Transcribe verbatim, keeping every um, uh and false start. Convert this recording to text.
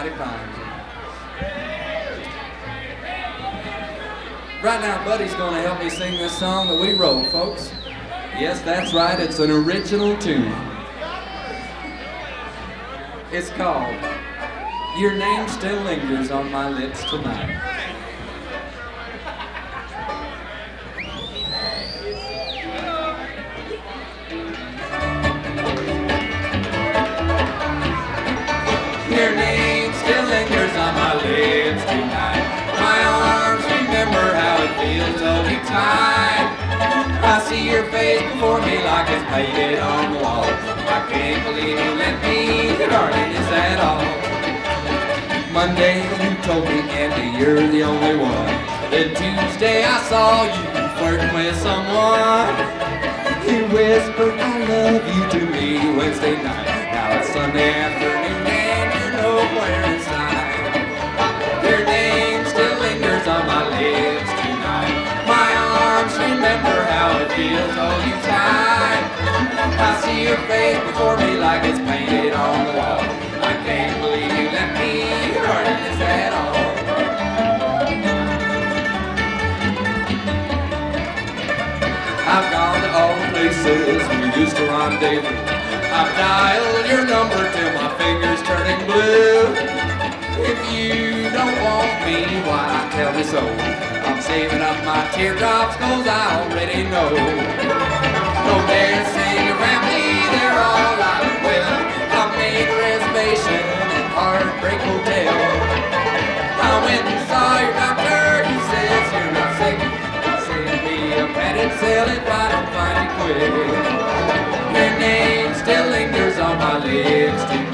mighty fine. Right now, Buddy's going to help me sing this song that we wrote, folks. Yes, that's right, it's an original tune. It's called Your Name Still Lingers on My Lips Tonight. Your name still lingers on my lips tonight. My arms remember how it feels to hold you tight. I see your face before me like it's painted on the wall. I can't believe you let me darling, is that all? Monday you told me, Andy, you're the only one. Then Tuesday I saw you flirting with someone. You whispered I love you to me Wednesday night. Now it's Sunday afternoon and you're nowhere inside. Your name still lingers on my lips tonight. My arms remember how it feels to hold you tight. I see your face before me like it's painted on the wall. I can't believe you let me darling, is that all? I've gone to all the places we used to rendezvous. I've dialed your number till my fingers turning blue. If you don't want me, why tell me so? I'm saving up my teardrops cause I already know. No dancing around me, they're all out of will. I made a reservation at Heartbreak Hotel. I went and saw your doctor, he says you're not sick. He sent me a padded cell if I don't find you quick. Your name still lingers on my lips tonight.